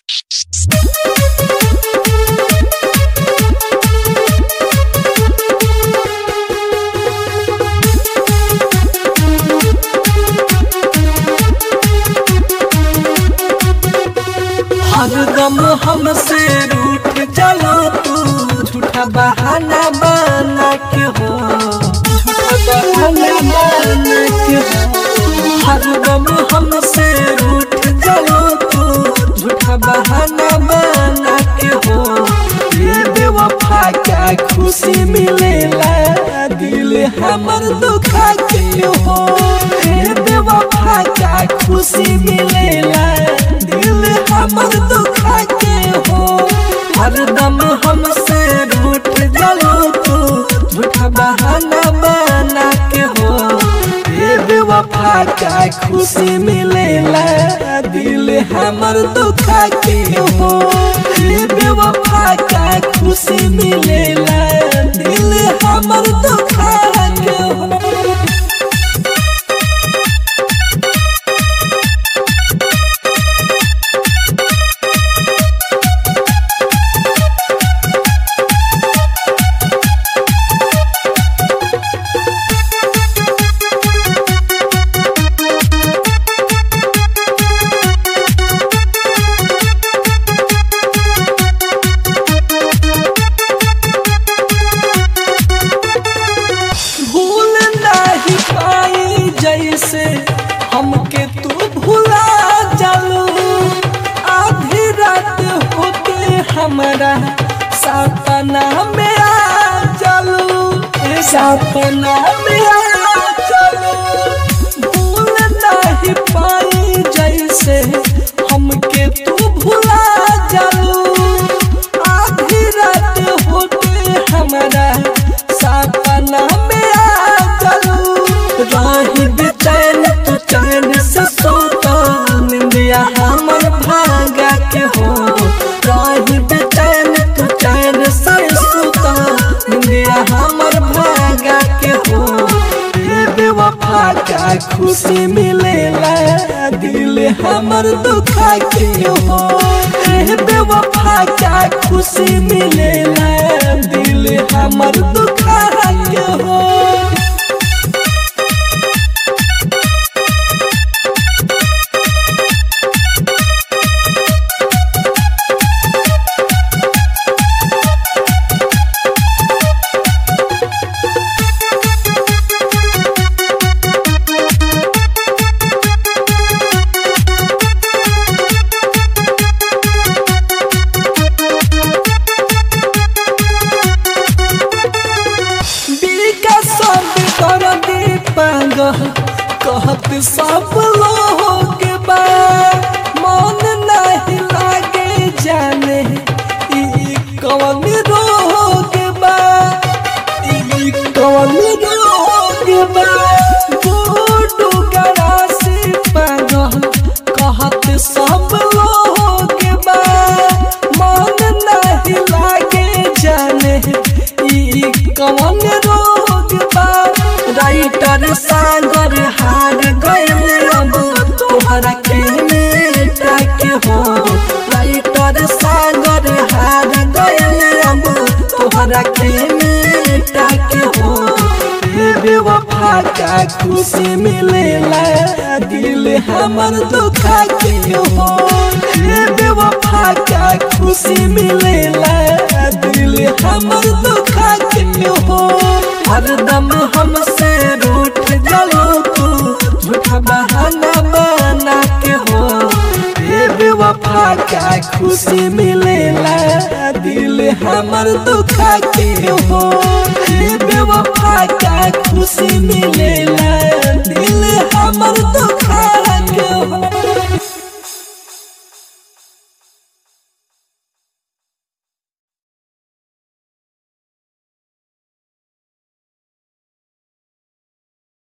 हरदम हमसे रूठ चलो तू झूठा बहाना बना के हो, झूठा बहाना बना के हो। हरदम हमसे रूठ चलो तू झूठा बहाना बना के हो। ये बेवफा क्या खुशी मिलेला दिल हमर दुखा के हो। ये बेवफा क्या खुशी मिलेला दिल हमर दुखा के हो। हरदम हमसे रूठ चलो तू झूठा बहाना बना के हो। ये बेवफा क्या खुशी मिलेला दिल हमर दुखा के हो। ये बेवफा क्या खुशी मिलेला दिल हमर दुखा के हो। जैसे हमके तू भुला जालू, आधी रात होते हमारा सपना में आ जालू, सपना में आ जालू। भूल नहीं पाई जैसे हमके तू भुला जालू, आधी रात होते हमारा सपना में आ जालू। राही बेचैन तू चैन से सोता निंदिया हमर भागा के हो। राही बेचैन तू चैन से सोता निंदिया हमर भागा के हो। ये बेवफा क्या खुशी मिलेला दिल हमर दुखा के हो। ये बेवफा क्या खुशी मिलेला दिल हमर दुखा के हो। कहत सब लोग बा मन नहीं लागे जाने ई कौन रोग बा, ई कौन रोग बा। बूढ़ू गरासी पागल कहत सब लोग बा मन नहीं लागे जाने ई कौन रोग बा। राइटर सागर हार गयल अब तोहरा के मेटा के हो। राइटर सागर हार गयल अब तोहरा के मेटा के हो। ये बेवफा क्या खुशी मिलेला दिल हमर दुखा के हो। ये बेवफा क्या खुशी मिलेला दिल हमर दुखा के हो। हरदम हमसे रूठ चलो तू झूठा बहाना बना के हो। ये बेवफा क्या खुशी मिलेला दिल हमर दुखा के हो। ये बेवफा क्या खुशी मिलेला दिल हमर दुखा